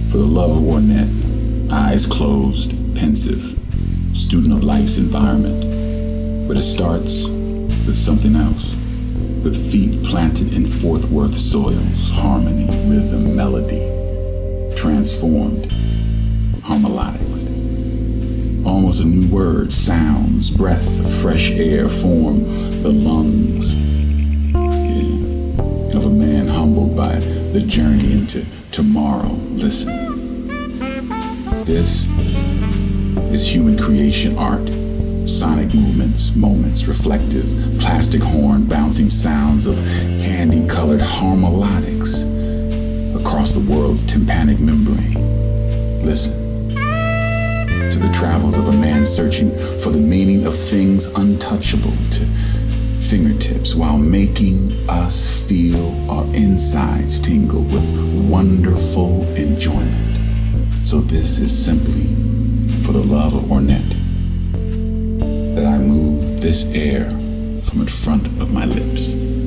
For the love of Ornette, eyes closed, pensive, student of life's environment. But it starts with something else, with feet planted in Fort Worth soils, harmony, rhythm, melody, transformed, harmolodics. Almost a new word, sounds, breath of fresh air form the lungs of a man humbled by the journey into tomorrow. Listen, this is human creation art, sonic movements, moments, reflective, plastic horn, bouncing sounds of candy-colored harmolodics across the world's tympanic membrane. Listen to the travels of a man searching for the meaning of things untouchable to fingertips while making us feel our insides tingle with wonderful enjoyment. So this is simply for the love of Ornette that I move this air from in front of my lips.